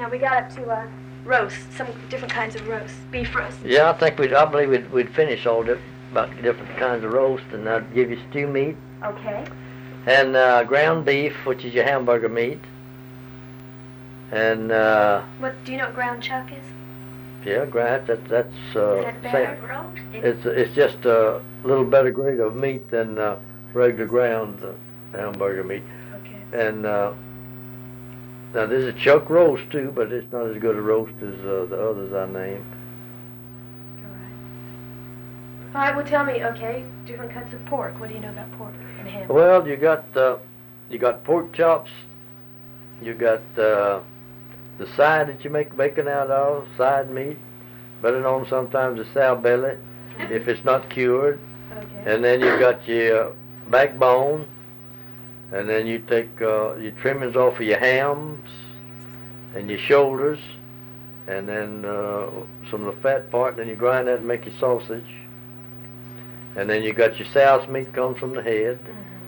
Now we got up to roast, some different kinds of roast, beef roast. Yeah, I believe we'd finish all about different kinds of roast, and I'd give you stew meat. Okay. And ground beef, which is your hamburger meat. And What do you know what ground chuck is? yeah, that's Is that better roast? It's just a little better grade of meat than regular ground hamburger meat. Okay. And now there's a chuck roast too, but it's not as good a roast as the others I named. All right, well tell me, okay, different cuts of pork. What do you know about pork and ham? Well, you got pork chops. You got the side that you make bacon out of, side meat, better known sometimes as sow belly, if it's not cured. Okay. And then you got your backbone, and then you take your trimmings off of your hams and your shoulders, and then some of the fat part, and then you grind that and make your sausage. And then you got your sow's meat comes from the head,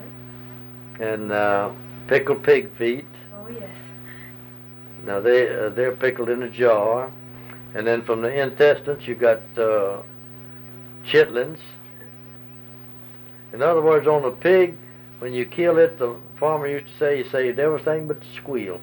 and pickled pig feet. Oh yes. Now they're pickled in a jar, and then from the intestines you got chitlins. In other words, on a pig, when you kill it, the farmer used to say, you saved everything but the squeal.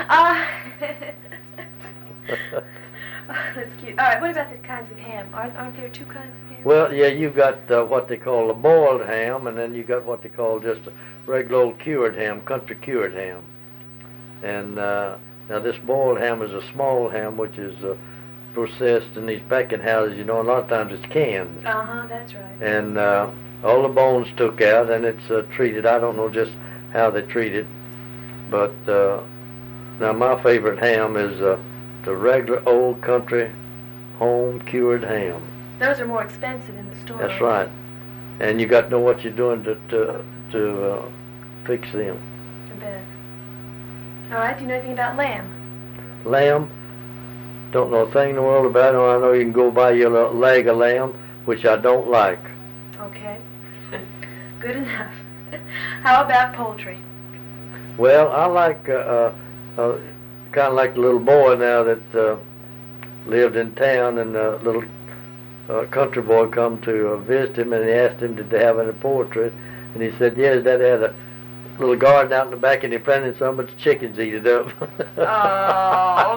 That's cute. All right, what about the kinds of ham? Aren't there two kinds of ham? Well, yeah, you've got what they call a boiled ham, and then you got what they call just a regular old cured ham, country cured ham. And now this boiled ham is a small ham, which is processed in these packing houses, you know, and a lot of times it's canned. That's right. And all the bones took out, and it's treated. I don't know just how they treat it, but now my favorite ham is the regular old country home cured ham. Those are more expensive in the store. That's right. And you got to know what you're doing to fix them. I bet. All right, do you know anything about lamb? Lamb, don't know a thing in the world about it. I know you can go buy your little leg of lamb, which I don't like. Okay. Good enough. How about poultry? Well, I like kind of like the little boy now that lived in town, and a little country boy come to visit him, and he asked him, did they have any poultry? And he said, yes, Dad had a little garden out in the back, and he planted some, but the chickens eat it up. Oh.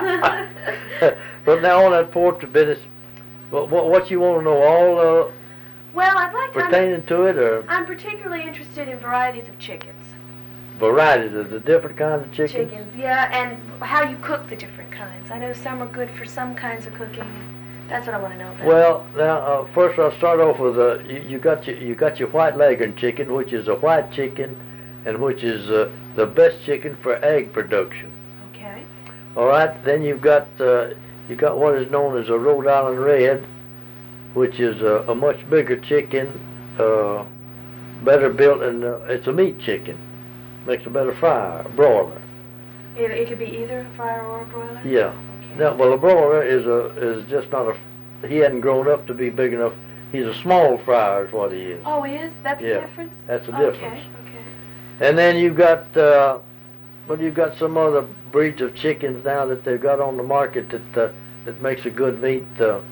But now on that poultry business, what you want to know, all well, I'd like pertaining to it, or I'm particularly interested in varieties of chickens. Varieties of the different kinds of chickens? Chickens, yeah, and how you cook the different kinds. I know some are good for some kinds of cooking. That's what I want to know about. Well, now first I'll start off with you got your white leghorn chicken, which is a white chicken, and which is the best chicken for egg production. Okay. All right. Then you got what is known as a Rhode Island Red, which is a much bigger chicken, better built, and it's a meat chicken. Makes a better fryer, broiler. It could be either a fryer or a broiler? Yeah. Okay. Now, well, a broiler is just not he hadn't grown up to be big enough. He's a small fryer is what he is. Oh, he is? That's the difference? That's the difference. Okay. And then you've got you've got some other breeds of chickens now that they've got on the market that makes a good meat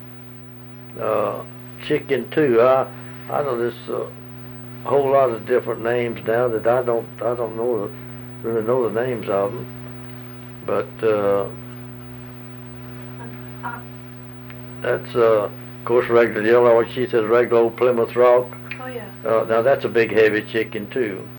chicken too. I know this a whole lot of different names now that I don't really know the names of them, but that's of course regular yellow. She says regular old Plymouth Rock. Oh yeah. Now that's a big heavy chicken too.